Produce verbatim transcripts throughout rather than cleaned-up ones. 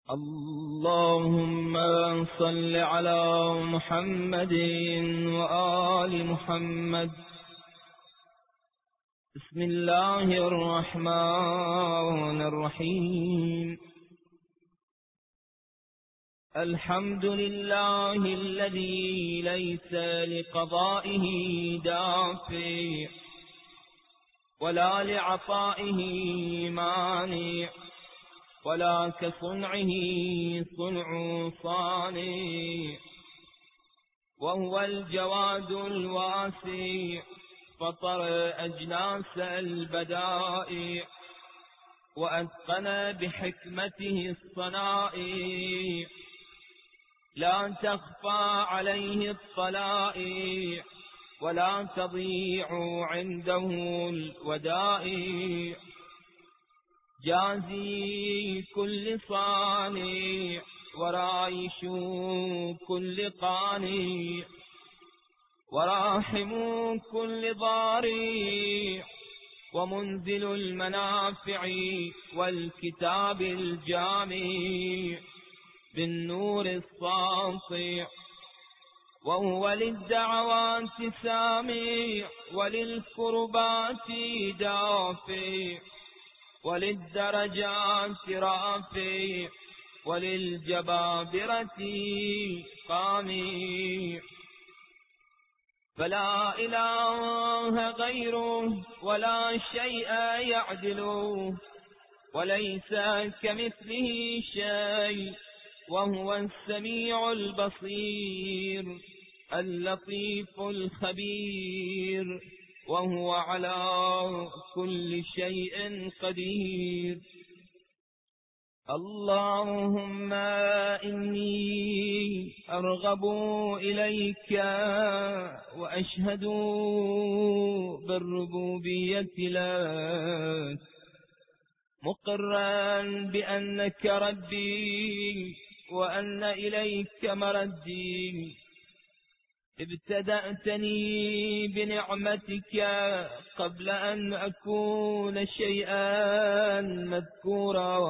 اللهم صل على محمد وآل محمد. بسم الله الرحمن الرحيم. الحمد لله الذي ليس لقضائه دافع ولا لعطائه مانع، ولا كصنعه صنع صانع، وهو الجواد الواسع، فطر أجناس البدائع وأتقن بحكمته الصنائع، لا تخفى عليه الطلائع ولا تضيع عنده الودائع. جازي كل صانع ورايش كل قانع، وراحم كل ضارع، ومنزل المنافع والكتاب الجامع بالنور الساطع، وهو للدعوات سامع وللكربات دافع، وللدرجات رافع، وللجبابرة قامع. فلا إله غيره ولا شيء يعدله، وليس كمثله شيء، وهو السميع البصير اللطيف الخبير، وهو على كل شيء قدير. اللهم إني أرغب إليك وأشهد بالربوبية لك، مقرا بأنك ربي وأن إليك مردي. ابتدأتني بنعمتك قبل أن أكون شيئا مذكورا،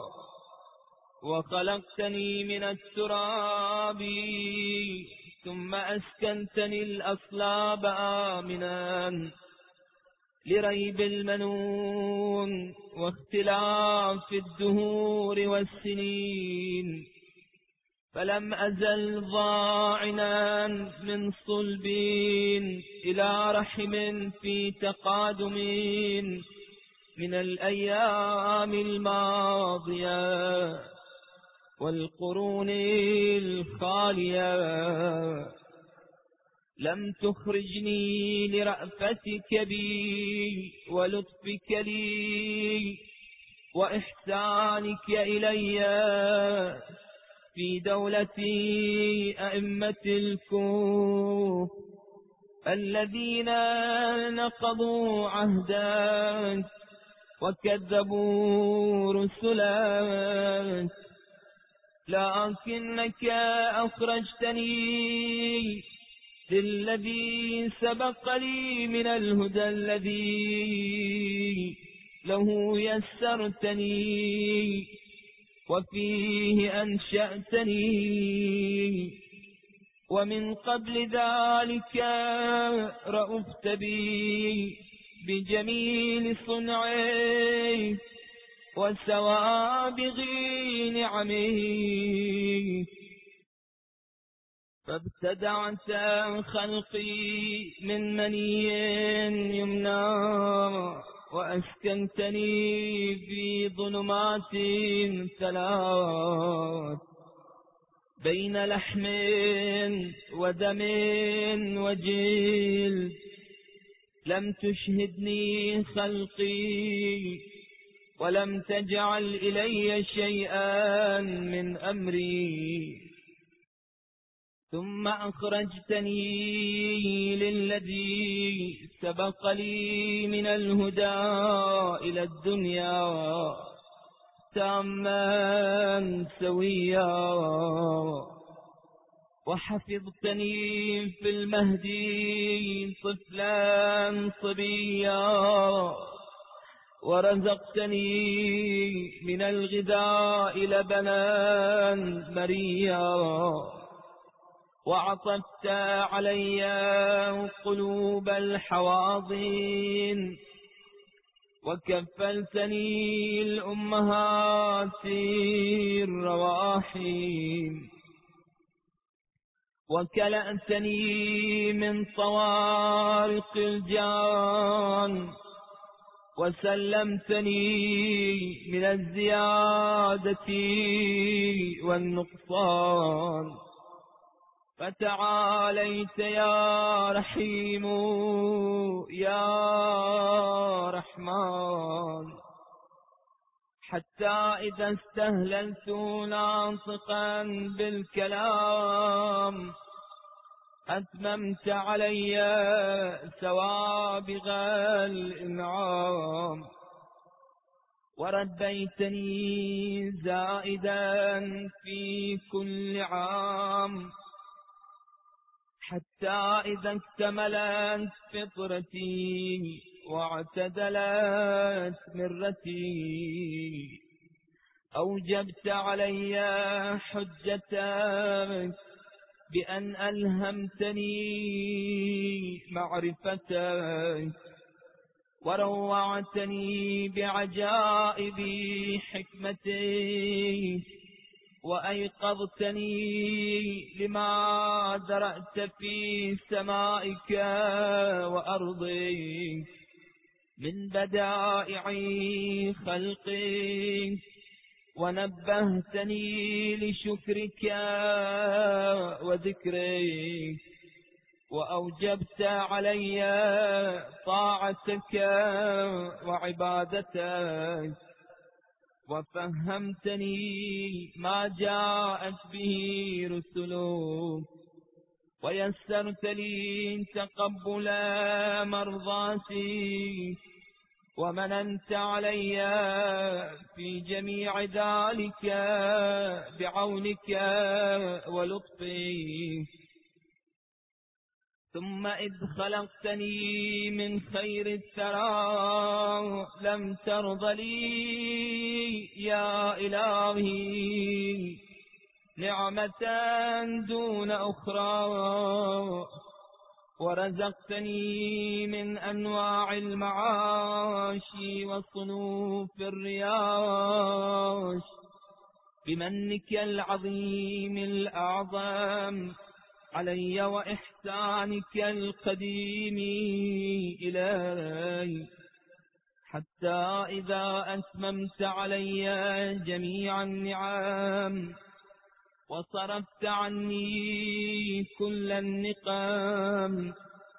وخلقتني من التراب ثم أسكنتني الأصلاب آمنا لريب المنون واختلاف الدهور والسنين، فلم أزل ضاعنا من صلب إلى رحم في تقادم من الأيام الماضية والقرون الخالية. لم تخرجني لرأفتك بي ولطفك لي وإحسانك إلي في دولة أئمة الكون الذين نقضوا عهدك وكذبوا رسلك، لكنك أخرجتني للذي سبق لي من الهدى الذي له يسرتني وفيه أنشأتني، ومن قبل ذلك رأفت بي بجميل صنعي وسوابغ نعمي، فابتدعت خلقي من مني يمنى وأسكنتني في ظلمات ثلاث بين لحم ودم وجلد. لم تشهدني خلقي ولم تجعل إلي شيئا من أمري، ثم أخرجتني للذي سبق لي من الهدى إلى الدنيا تاما سويا، وحفظتني في المهدي طفلا صبيا، ورزقتني من الغذاء لبنا مريا، وعطفت علي قلوب الحواضن، وكفلتني الأمهات الرواحم، وكلأتني من طوارق الجان، وسلمتني من الزيادة والنقصان. فتعاليت يا رحيم يا رحمن، حتى إذا استهللت ناطقا بالكلام أتممت علي سوابغ الإنعام، ورديتني زائدا في كل عام، حتى إذا اكتملت فطرتي واعتدلت مرتي أوجبت علي حجتك بأن ألهمتني معرفتك، وروعتني بعجائب حكمتك، وأيقظتني لما درأت في سمائك وأرضك من بدائع خلقك، ونبهتني لشكرك وذكرك، وأوجبت علي طاعتك وعبادتك، وفهمتني ما جاءت به رسلك، ويسرت لي تقبل مرضاتي، ومننت علي في جميع ذلك بعونك ولطفك. ثم إذ خلقتني من خير الثرى لم ترض لي يا إلهي نعمة دون أخرى، ورزقتني من أنواع المعاش وصنوف الرياش بمنك العظيم الأعظم علي، وإحسانك القديم إلي، حتى إذا أتممت علي جميع النعم وصرفت عني كل النقم،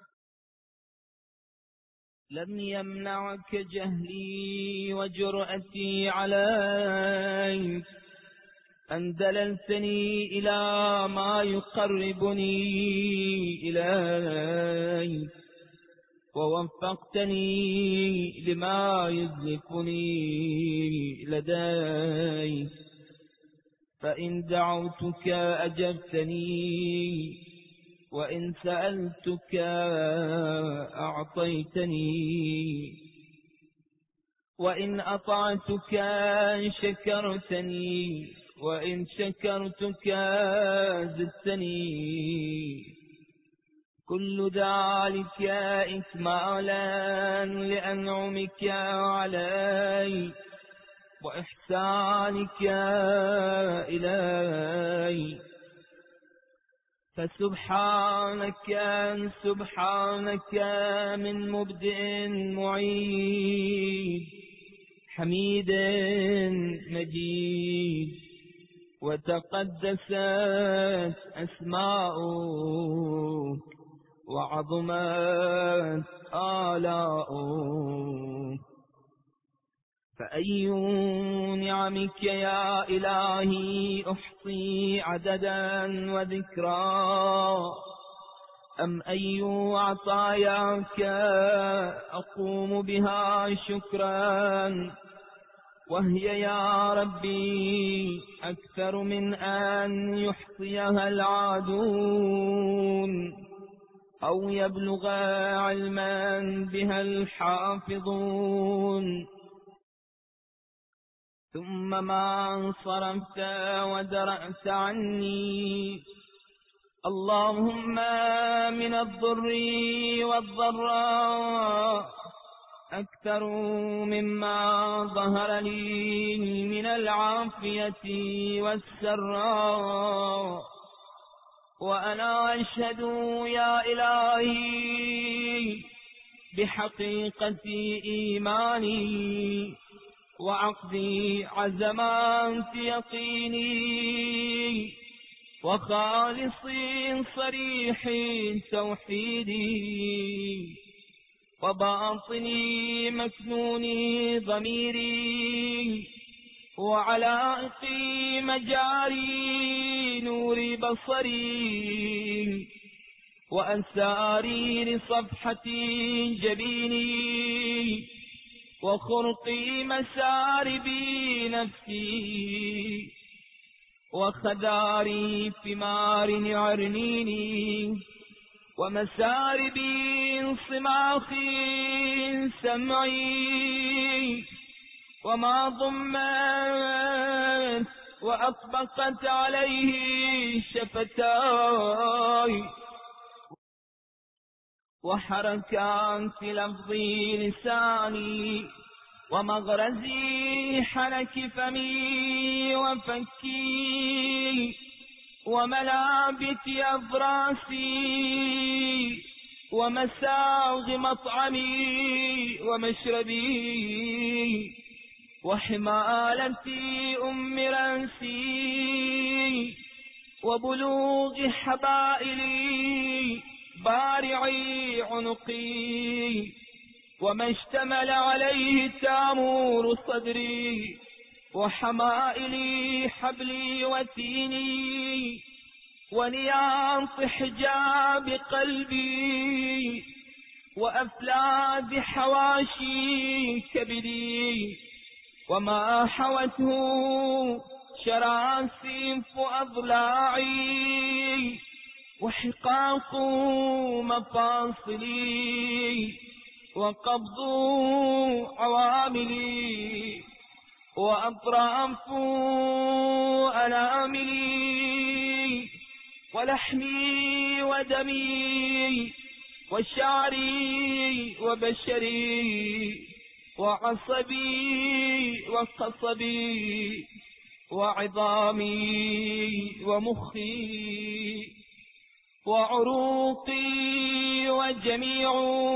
لم يمنعك جهلي وجرأتي عليك أن دللتني إلى ما يقربني إليك، ووفقتني لما يزلفني لديك. فإن دعوتك أجبتني، وإن سألتك أعطيتني، وإن أطعتك شكرتني، وإن شكرتك زدتني. كل ذلك إكمالا لأنعمك علي وإحسانك إلي. فسبحانك سبحانك من مبدئ معيد حميد مجيد، وتقدست أسماؤك وعظمت آلاؤك. فأي نعمك يا إلهي أحصي عددا وذكرا، أم أي عطاياك أقوم بها شكرا، وهي يا ربي أكثر من أن يحصيها العادون أو يبلغ علما بها الحافظون. ثم ما صرفت ودرأت عني. اللهم من الضر والضراء أكثر مما ظهر لي من العافية والسراء، وأنا أشهد يا إلهي بحقيقة إيماني وعقد عزمات يقيني وخالص صريح توحيدي وباطني مكنون ضميري وعلائق مجاري نور بصري وأسارير صفحة جبيني وخرق مسارب نفسي وخدار ثمار عرنيني ومسارب صماخ سمعي وما ضمت وأطبقت عليه شفتاي وحركات لفظي لساني ومغرزي حنك فمي وفكي وملابت أفراسي ومساغ مطعمي ومشربي وحمالتي أم رأسي وبلوغ حبائلي بارعي عنقي وما اشتمل عليه تامور صدري وحمائلي حبلي وتيني ونياط حجاب قلبي وأفلاد حواشي كبدي وما حوته شراسيف أضلاعي وحقاق مفاصلي وقبض عواملي وأطراف أناملي ولحمي ودمي وشعري وبشري وعصبي وقصبي وعظامي ومخي وعروقي وجميع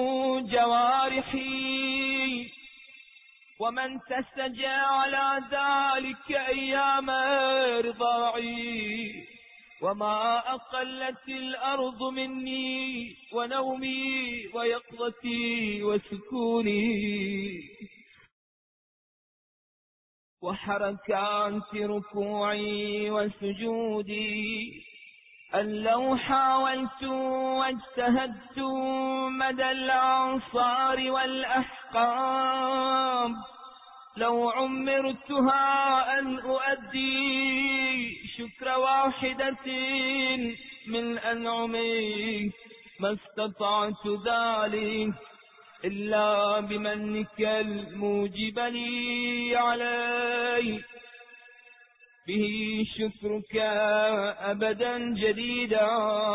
جوارحي ومن تسجى على ذلك أيام رضاعي وما أقلت الأرض مني ونومي ويقظتي وسكوني وحركات ركوعي وسجودي أن لو حاولت واجتهدت مدى الأعصار والأحقاب لو عمرتها أن أؤدي شكر واحدة من أنعمك ما استطعت ذلك إلا بمنك الموجب لي علي به شكرك أبدا جديدا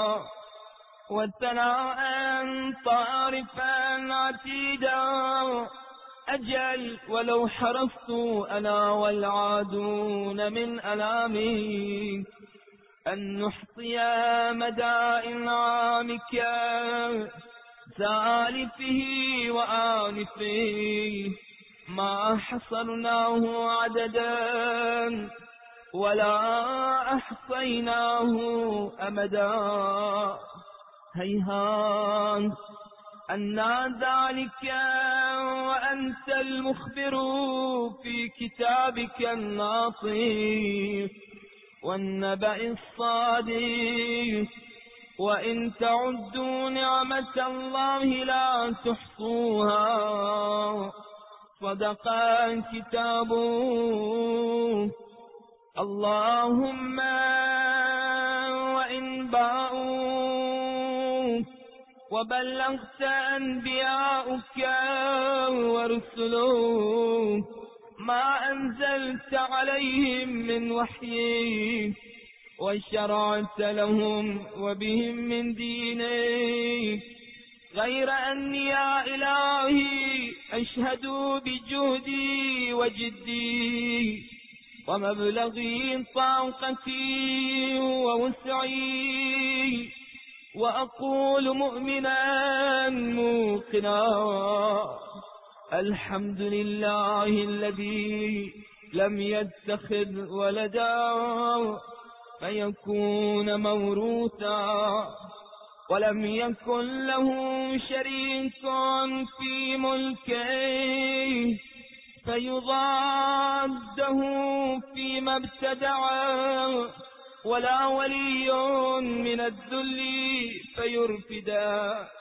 والثناء طارفا عتيدا أجل ولو حرصت أنا والعادون من ألامك أن نحصي مدى إنعامك سالفه وآنفه ما حصرناه عددا ولا أحصيناه أمدا هيهات أنى ذلك وأنت المخبر في كتابك الناطق والنبأ الصادق وإن تعدوا نعمة الله لا تحصوها صدق كتابه. اللهم وإن باءوا وبلغت أنبياؤك ورسلك ما أنزلت عليهم من وحيك وشرعت لهم وبهم من دينك، غير أني يا إلهي أشهد بجهدي وجدي ومبلغي طاقتي ووسعي، وأقول مؤمنا موقنا الحمد لله الذي لم يتخذ ولدا فيكون موروثا، ولم يكن له شريك في ملكه فيضاده فيما ابتدع، ولا ولي من الذل فيرفدا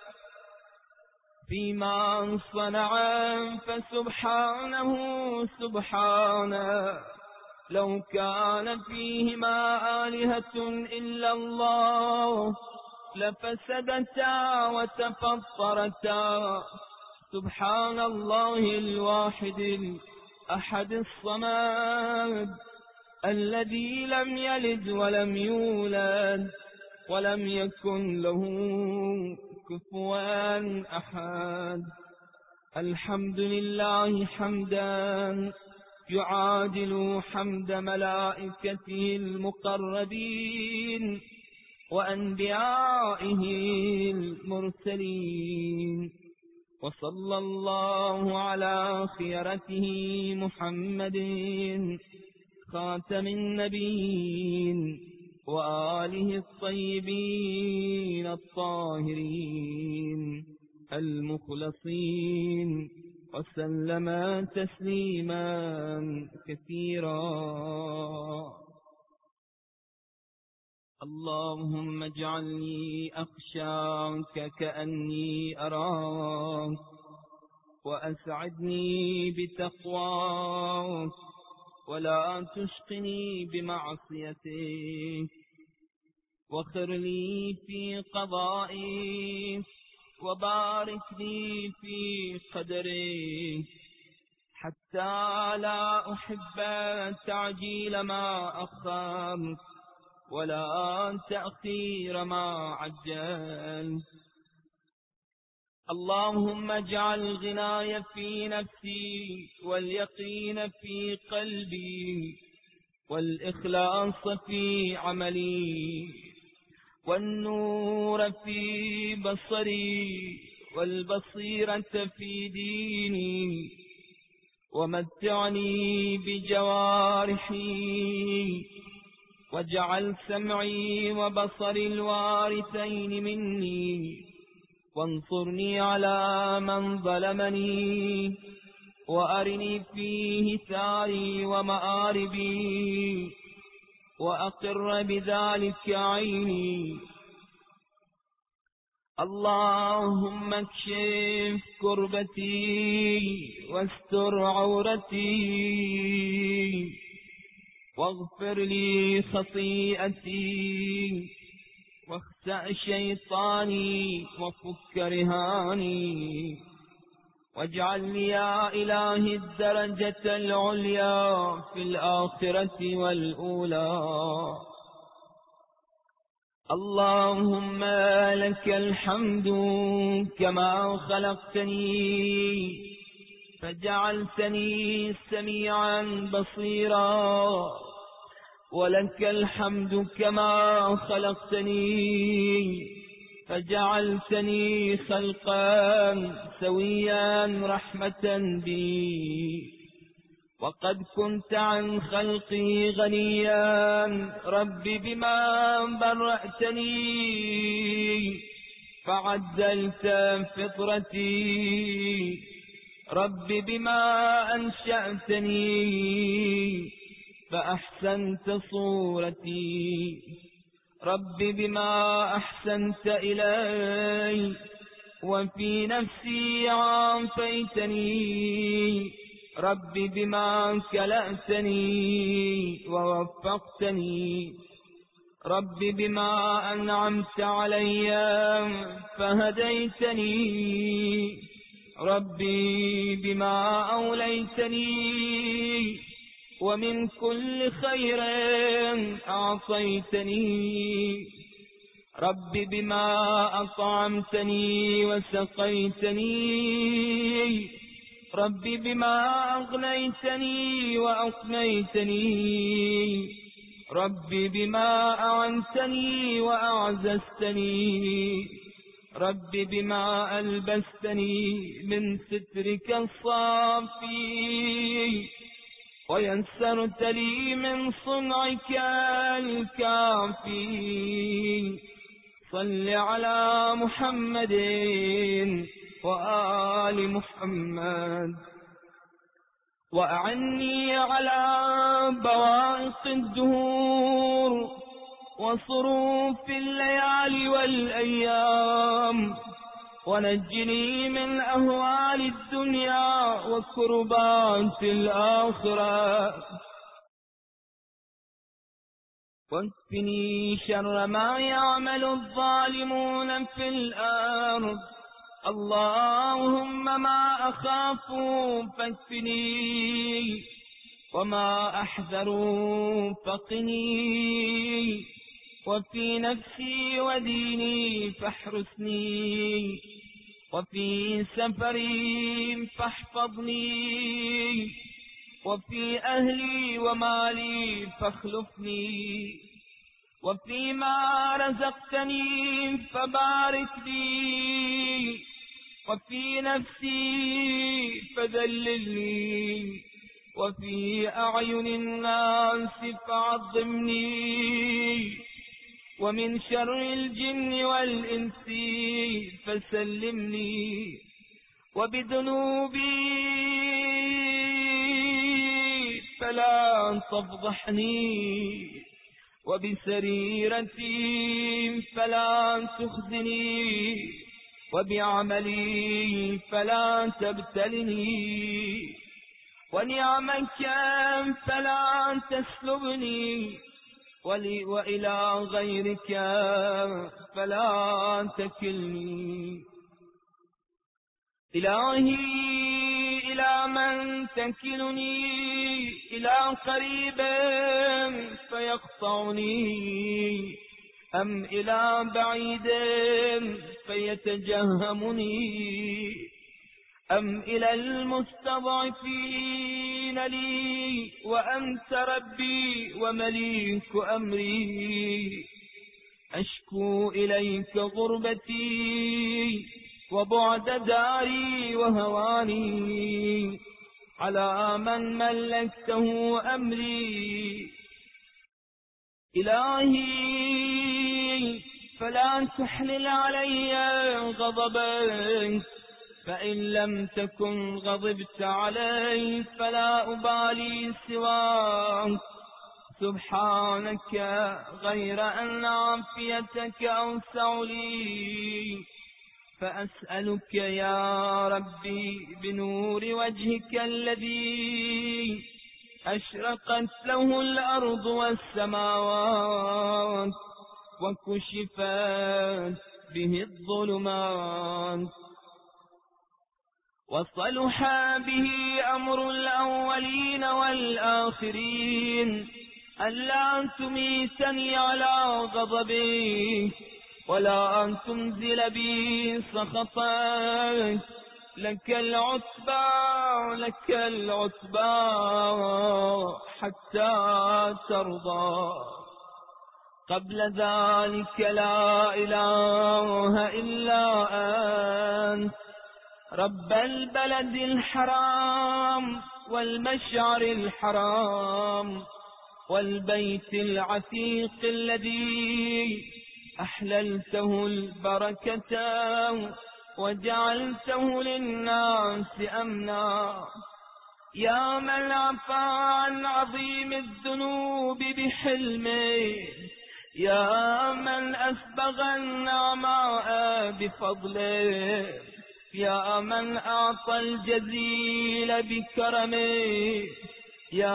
فيما صنع، فسبحانه سبحانه لو كان فيهما آلهة إلا الله لفسدتا وتفطرتا، سبحان الله الواحد الأحد الصمد الذي لم يلد ولم يولد ولم يكن له كفوا أحد. الحمد لله حمدا يعادل حمد ملائكته المقربين وأنبيائه المرسلين، وصلى الله على خيرته محمد خاتم النبيين وآله الطيبين الطاهرين المخلصين، وسلم تسليما كثيرا. اللهم اجعلني أخشاك كأني أراك، وأسعدني بتقواك، ولا تشقني بمعصيتك، واخر لي في قضائك، وبارك لي في قدرك، حتى لا أحب تعجيل ما أخرت ولا تأخير ما عجلت. اللهم اجعل غناي في نفسي، واليقين في قلبي، والإخلاص في عملي، والنور في بصري، والبصيرة في ديني، ومتعني بجوارحي، واجعل سمعي وبصري الوارثين مني، وانصرني على من ظلمني، وأرني فيه ثاري ومآربي، وأقر بذلك عيني. اللهم اكشف كربتي واستر عورتي، واغفر لي خطيئتي، واخسأ شيطاني، وفك رهاني، واجعل لي يا إلهي الدرجة العليا في الآخرة والأولى. اللهم لك الحمد كما خلقتني فجعلتني سميعا بصيرا، ولك الحمد كما خلقتني فجعلتني خلقا سويا رحمة بي، وقد كنت عن خلقي غنيا رب بما برأتني فعدلت فطرتي، رب بما أنشأتني فأحسنت صورتي، رب بما أحسنت إلي، وفي نفسي عافيتني، رب بما كلأتني ووفقتني، رب بما أنعمت علي فهديتني، ربي بما أوليتني ومن كل خير أعطيتني، رب بما أطعمتني وسقيتني، رب بما أغنيتني وأقنيتني، رب بما أعنتني وأعززتني، رب بما ألبستني من سترك الصافي ويسرت لي من صنعك الكافي. صل على محمد وآل محمد، وأعني على بوائق الدهور وصروف الليالي والأيام، ونجني من أهوال الدنيا وكربات الآخرة، واكفني شر ما يعمل الظالمون في الأرض. اللهم ما أخاف فاكفني، وما أحذر فقني، وفي نفسي وديني فاحرسني، وفي سفري فاحفظني، وفي أهلي ومالي فاخلفني، وفيما رزقتني فبارك لي، وفي نفسي فذللني، وفي أعين الناس فعظمني، ومن شر الجن والإنس فسلمني، وبذنوبي فلا تفضحني، وبسريرتي فلا تخزني، وبعملي فلا تبتلني، ونعمك فلا تسلبني، وإلى غيرك فلا تكلني. إلهي إلى من تكلني؟ إلى قريب فيقطعني، أم إلى بعيد فيتجهمني، أم إلى المستضعفين لي وأنت ربي ومليك أمري؟ أشكو إليك غربتي وبعد داري وهواني على من ملكته أمري. إلهي فلا تحلل علي غضبك، فإن لم تكن غضبت علي فلا أبالي سواك. سبحانك غير أن عافيتك أوسع لي، فأسألك يا ربي بنور وجهك الذي أشرقت له الأرض والسماوات وكشفت به الظلمات، وصلح به أمر الأولين والآخرين، ألا تميتني على غضبك ولا أن تنزل بي سخطك. لك العتبى لك العتبى حتى ترضى، قبل ذلك لا إله إلا أنت، رب البلد الحرام والمشعر الحرام والبيت العتيق الذي أحللته البركة وجعلته للناس أمنا. يا من عفا عن عظيم الذنوب بحلمه، يا من أسبغ النعماء بفضله، يا من أعطى الجزيل بكرمه، يا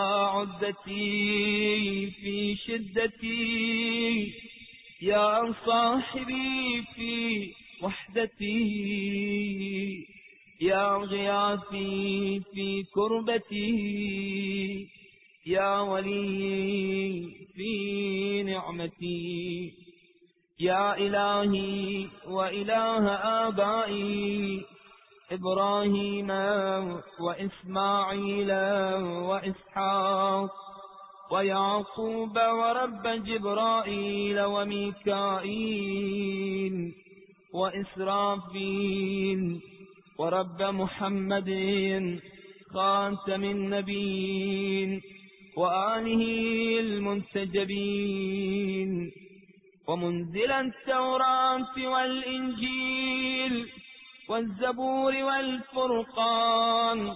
عدتي في شدتي، يا صاحبي في وحدتي. يا غياثي في كربتي، يا ولي في نعمتي، يا إلهي وإله آبائي إبراهيم وإسماعيل وإسحاق ويعقوب، ورب جبرائيل وميكائيل وإسرافيل، ورب محمد خاتم النبيين وآله المنتجبين، ومنزل التوراة والإنجيل والزبور والفرقان،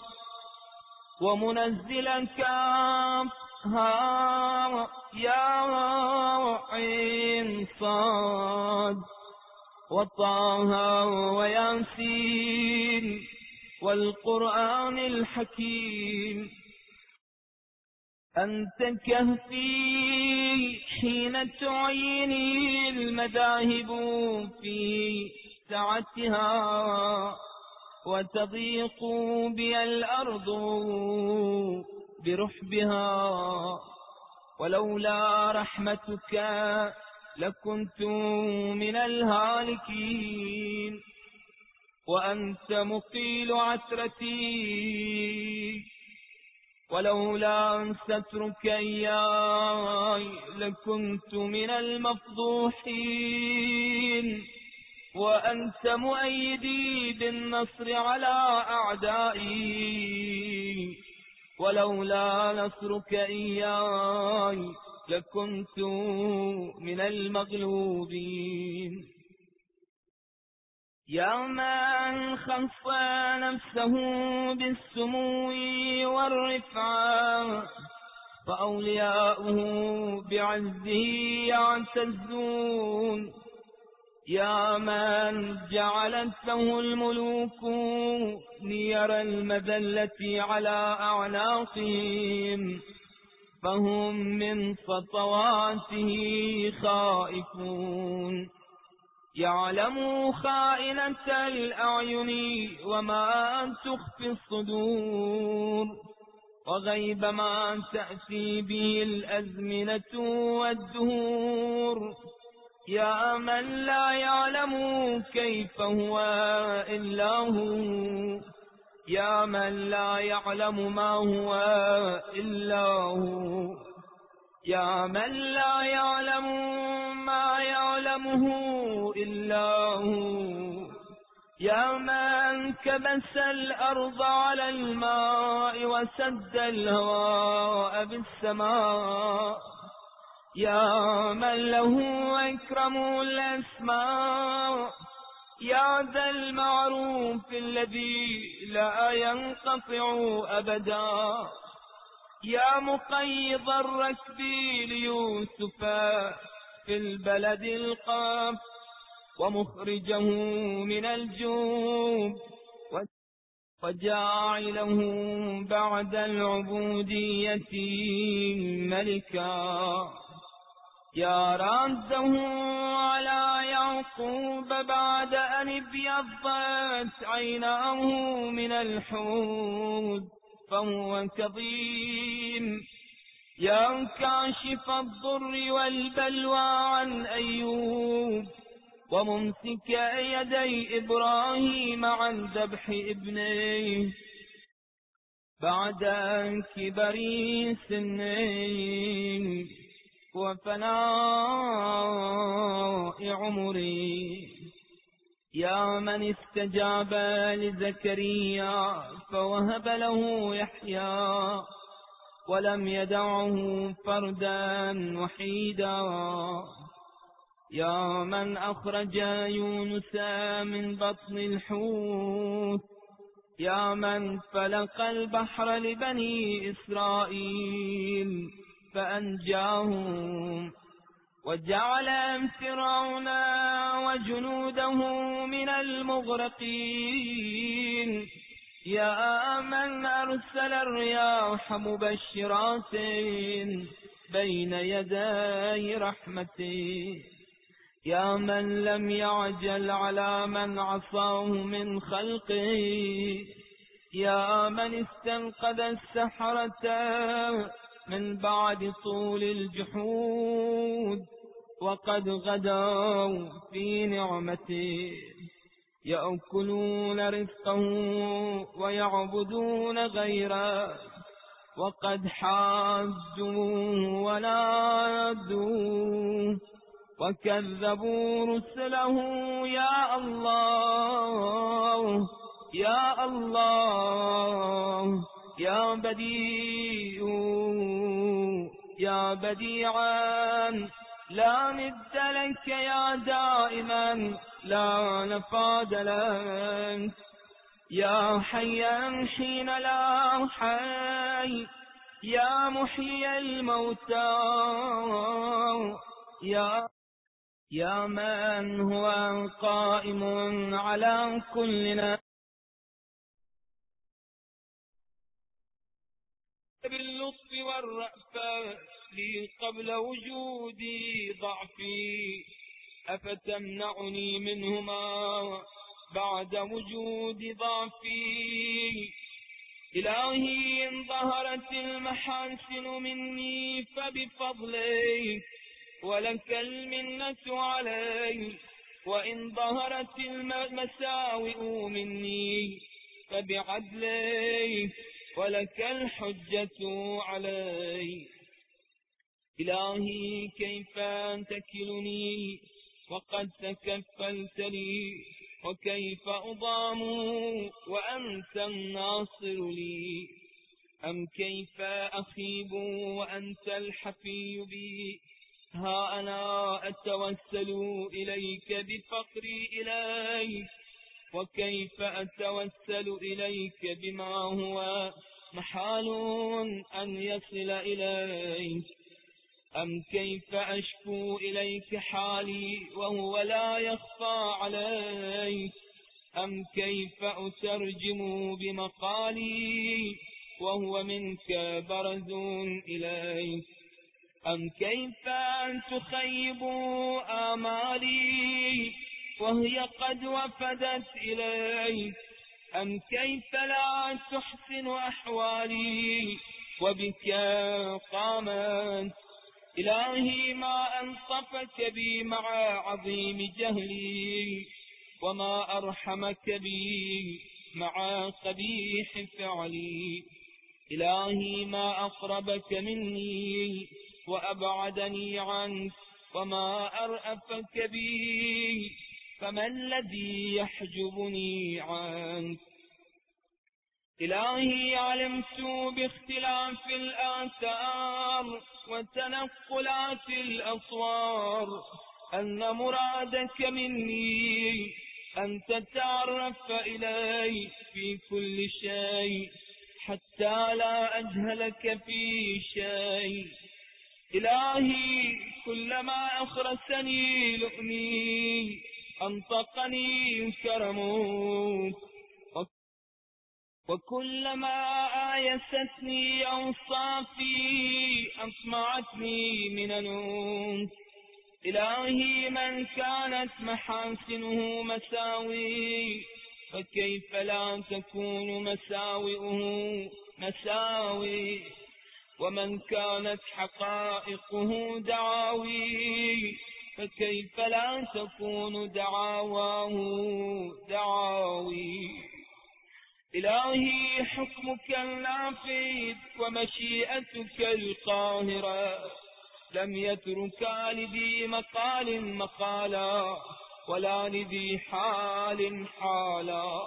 ومنزل كافها يا عين صاد وطه وياسين والقرآن الحكيم. أنت كهفي حين تعيني المذاهب في سعتها، وتضيق بي الأرض برحبها، ولولا رحمتك لكنت من الهالكين. وأنت مقيل عثرتي، ولولا سترك إياي لكنت من المفضوحين. وأنت مؤيدي بالنصر على أعدائي، ولولا نصرك إياي لكنت من المغلوبين. يا من خص نفسه بالسمو والرفعة، فأولياؤه بعزه يعتزون. يا من جعلت له الملوك نير المذلة على أعناقهم، فهم من خطواته خائفون. يعلم خائنة الأعين وما تخفي الصدور، وغيب ما تأتي به الأزمنة والدهور. يا من لا يعلم كيف هو إلا هو، يا من لا يعلم ما هو إلا هو، يا من لا يعلم ما يعلمه إلا هو، يا من كبس الأرض على الماء وسد الهواء بالسماء، يا من له أكرم الأسماء، يا ذا المعروف الذي لا ينقطع أبدا، يا مقيض الركب ليوسف في البلد القاف، ومخرجه من الجوب، وجاعله بعد العبودية ملكا. يا رده على يعقوب بعد أن ابيضت عيناه من الحوت فهو كظيم. يا كاشف الضر والبلوى عن أيوب، وممسك يدي إبراهيم عن ذبح ابنه بعد كبر سنه وفناء عمري. يا من استجاب لزكريا فوهب له يحيى، ولم يدعه فردا وحيدا. يا من أخرج يونس من بطن الحوت، يا من فلق البحر لبني إسرائيل فأنجاهم، وجعل فرعون وجنوده من المغرقين. يا من أرسل الرياح مبشرات بين يدي رحمته، يا من لم يعجل على من عصاه من خلقه، يا من استنقذ السحرة من بعد طول الجحود وقد غدوا في نعمته، يأكلون رزقه ويعبدون غيره، وقد حاجوا ونادوا وكذبوا رسله. يا الله يا الله يا بديع يا بديعا لا ند لك، يا دائما لا نفاد لك، يا حيا حين لا حي، يا محيي الموتى، يا يا من هو قائم على كلنا باللطف والرأفة لي قبل وجودي ضعفي، أفتمنعني منهما بعد وجود ضعفي. إلهي إن ظهرت المحاسن مني فبفضلك ولك المنة علي، وإن ظهرت المساوئ مني فبعدلك ولك الحجة علي. إلهي كيف تكلني وقد تكفلت لي، وكيف أضام وأنت الناصر لي، أم كيف أخيب وأنت الحفي بي. ها أنا أتوسل إليك بفقري إليك، وكيف أتوسل إليك بما هو محال أن يصل إليك. أم كيف أشكو إليك حالي وهو لا يخفى عليك. أم كيف أترجم بمقالي وهو منك برز إليك. أم كيف أن تخيب آمالي وهي قد وفدت إليك. أم كيف لا تحسن أحوالي وبك قامت. إلهي ما أنصفك بي مع عظيم جهلي، وما أرحمك بي مع قبيح فعلي. إلهي ما أقربك مني وأبعدني عنك، وما أرأفك بي، فما الذي يحجبني عنك. إلهي علمت باختلاف الآثار وتنقلات الأصوار أن مرادك مني أن تتعرف إلي في كل شيء حتى لا أجهلك في شيء. إلهي كلما أخرسني لؤمي أنطقني كرمك، وكلما آيستني أوصافي أسمعتني مننك. إلهي من كانت محاسنه مساوي فكيف لا تكون مساوئه مساوي، ومن كانت حقائقه دعاوي فكيف لا تكون دعاواه دعاوي. إلهي حكمك النافذ ومشيئتك القاهرة لم يتركا لذي مقال مقالا ولا لذي حال حالا.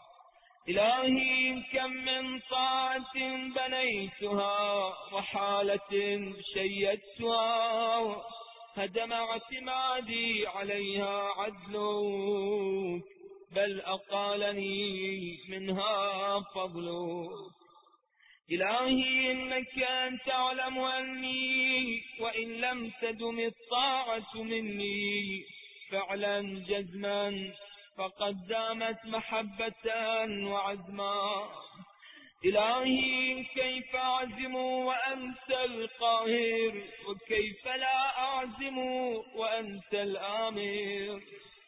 إلهي كم من طاعة بنيتها وحالة شيدتها هدم اعتمادي عليها عدلك، بل أقالني منها فضلك. إلهي إنك أن تعلم أني وإن لم تدم الطاعة مني فعلا جزما فقد دامت محبة وعزما. إلهي كيف أعزم وأنت القاهر، وكيف لا أعزم وأنت الآمر.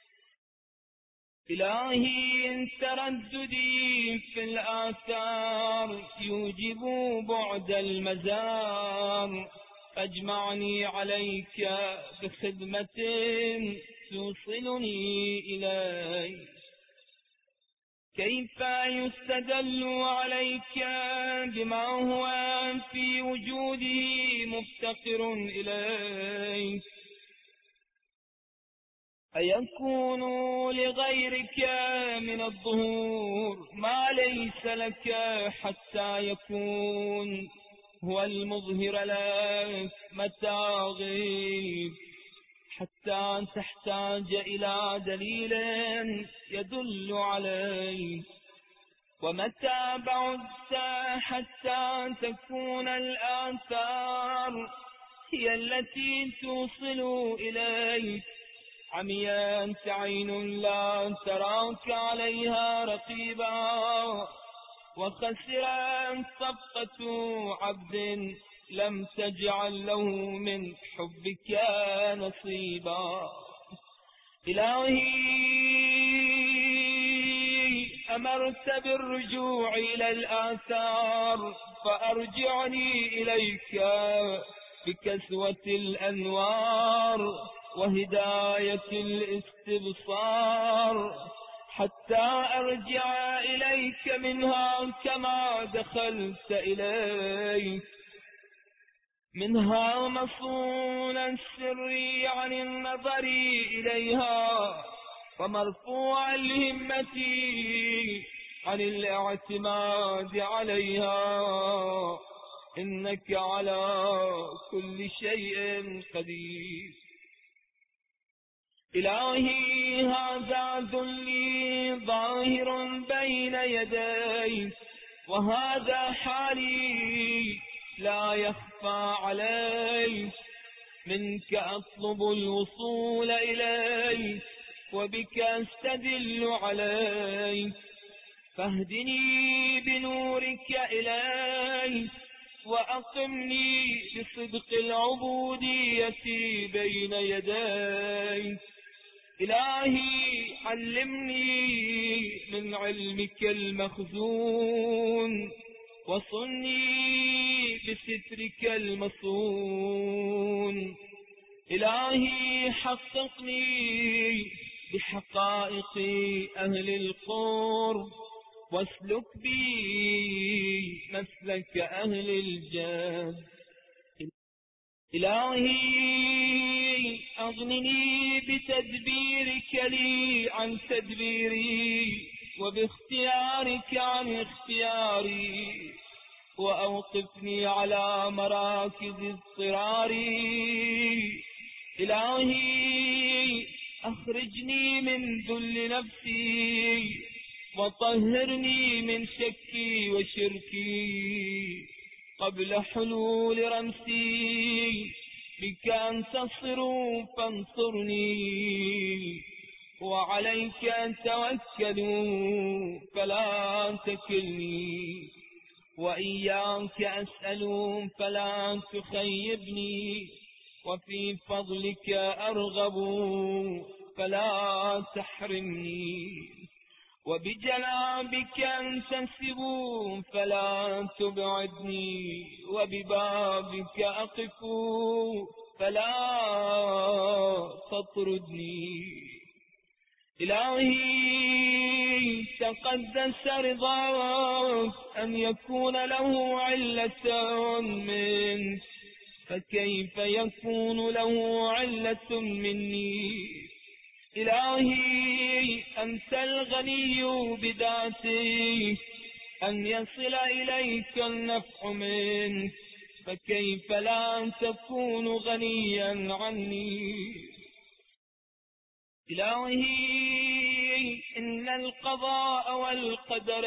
إلهي ترددي في الآثار يوجب بعد المزار، فاجمعني عليك بخدمة توصلني إليك. كيف يستدل عليك بما هو في وجودي مفتقر إليك؟ أيكون لغيرك من الظهور ما ليس لك حتى يكون هو المظهر لك متى غيب، حتى تحتاج إلى دليل يدل عليك؟ ومتى بعدت حتى تكون الآثار هي التي توصل إليك؟ عميت عين لا تراك عليها رقيبا، وخسرت صفقة عبد لم تجعل له من حبك نصيبا. إلهي أمرت بالرجوع إلى الآثار، فأرجعني إليك بكسوة الأنوار وهداية الاستبصار، حتى أرجع إليك منها كما دخلت إليك، منها مصون السر عن النظر إليها، ومرفوع الهمة عن الاعتماد عليها، إنك على كل شيء قدير. إلهي هذا ذلي ظاهر بين يديك، وهذا حالي لا يخفى عليك، منك أطلب الوصول إليك وبك أستدل عليك، فاهدني بنورك إليك وأقمني بصدق العبودية بين يديك. إلهي علمني من علمك المخزون، وصني بسترك المصون. إلهي حققني بحقائق أهل القرب، واسلك بي مسلك أهل الجد. إلهي أغنني بتدبيرك لي عن تدبيري، وباختيارك عن اختياري، وأوقفني على مراكز اضطراري. إلهي أخرجني من ذل نفسي، وطهرني من شكي وشركي قبل حلول رمسي، بك أنتصر فانصرني، وعليك أتوكل فلا تكلني، وإياك أسأل فلا تخيبني، وفي فضلك أرغب فلا تحرمني، وبجنابك أنتسب فلا تبعدني، وببابك أقف فلا تطردني. إلهي تقدس رضاك أن يكون له علة منك، فكيف يكون له علة مني؟ إلهي أنت الغني بذاتك، أن يصل إليك النفع منك، فكيف لا تكون غنيا عني؟ إلهي إن القضاء والقدر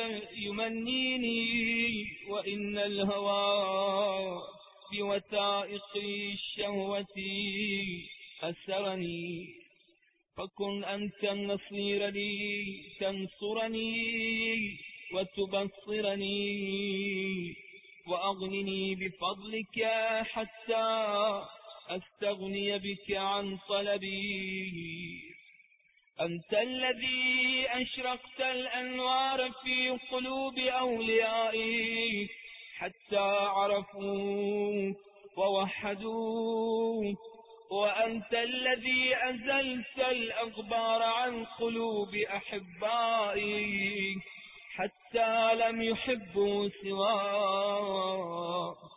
يمنيني، وإن الهوى بوثائق الشهوة أسرني، فكن أنت النصير لي تنصرني وتبصرني، وأغنني بفضلك حتى أستغفر أستغني بك عن طلبي. أنت الذي أشرقت الأنوار في قلوب أوليائي حتى عرفوك ووحدوك، وأنت الذي أزلت الأغبار عن قلوب أحبائي حتى لم يحبوا سواك،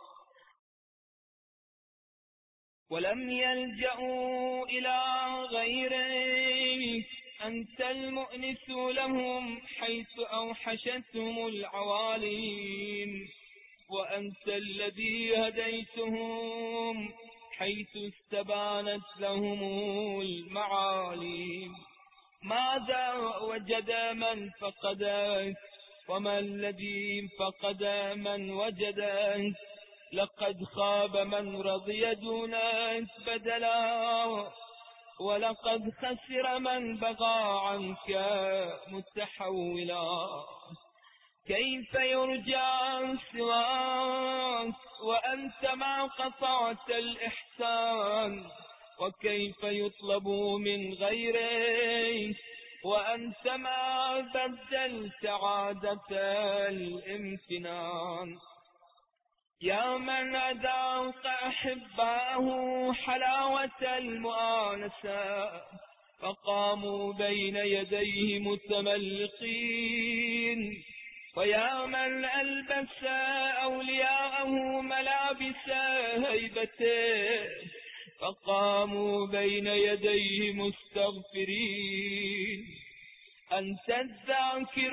ولم يلجأوا إلى غيرك. أنت المؤنس لهم حيث أوحشتهم العوالم، وأنت الذي هديتهم حيث استبانت لهم المعالم. ماذا وجد من فقدك وما الذي فقد من وجدك؟ لقد خاب من رضي دونك بدلا، ولقد خسر من بغى عنك متحولا. كيف يرجى سواك وأنت ما قطعت الإحسان؟ وكيف يطلب من غيرك وأنت ما بدلت عادة الامتنان؟ يا من أذاق أحباه حلاوة المؤانسة فقاموا بين يديه متملقين، ويا من ألبس أولياءه ملابس هيبته فقاموا بين يديه مستغفرين. أنت الذاكر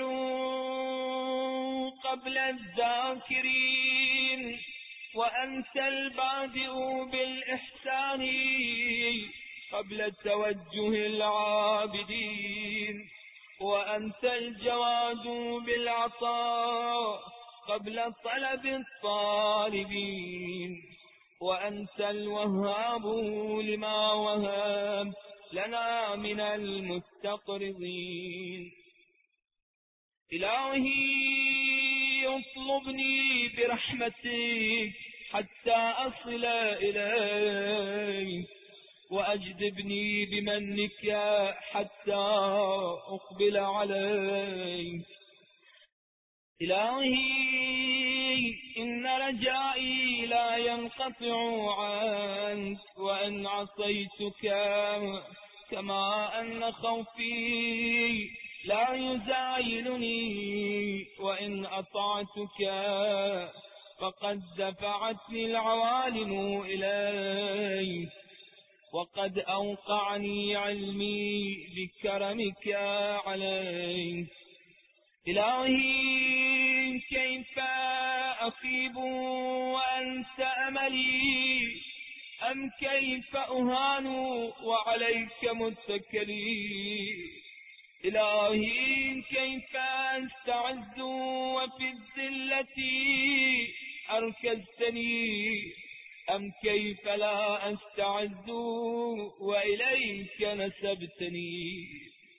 قبل الذاكرين، وأنت البادئ بالإحسان قبل توجه العابدين، وأنت الجواد بالعطاء قبل طلب الطالبين، وأنت الوهاب لما وهب لنا من المستقرضين. إلهي اطلبني برحمتك حتى أصل إليك، وأجذبني بمنك حتى أقبل عليك. إلهي إن رجائي لا ينقطع عنك، وإن عصيتك كما أن خوفي لا يزايلني، وإن أطعتك فقد دفعتني العوالم إليك، وقد أوقعني علمي بكرمك عليك. إلهي كيف أخيب وأنت أملي، أم كيف أهان وعليك متكلي؟ إلهي كيف أستعز وفي الذلة أركزتني، أم كيف لا أستعز وإليك نسبتني؟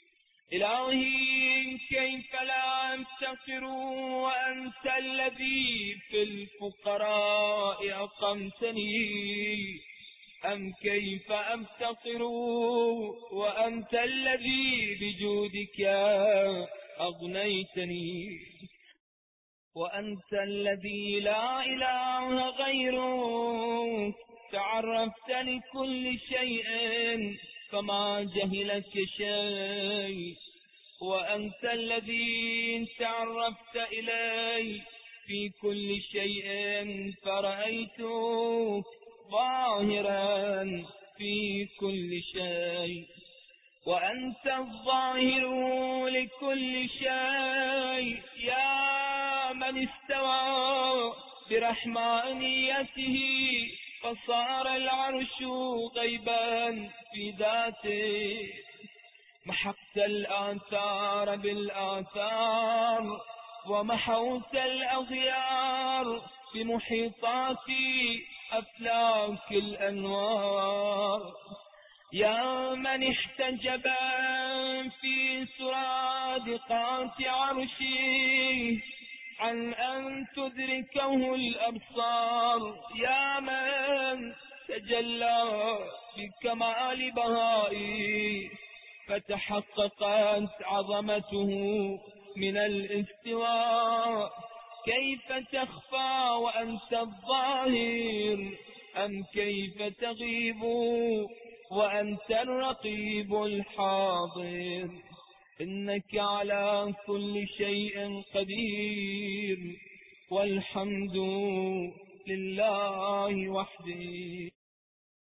إلهي كيف لا أفتقر وأنت الذي في الفقراء أقمتني، أم كيف أفتقر وأنت الذي بجودك أغنيتني؟ وأنت الذي لا إله غيرك تعرفت لكل شيء فما جهلك شيء، وأنت الذي تعرفت إلي في كل شيء فرأيتك ظاهرا في كل شيء، وأنت الظاهر لكل شيء. يا من استوى برحمانيته فصار العرش غيبا في ذاته، محقت الآثار بالآثار ومحوت الأغيار بمحيطات أفلاك الأنوار. يا من احتجب في سرادقات عرشه عن أن تدركه الأبصار، يا من تجلى بكمال بهائه فتحققت عظمته من الاستواء. كيف تخفى وأنت الظاهر أم كيف تغيب وأنت الرقيب الحاضر؟ إنك على كل شيء قدير والحمد لله وحده.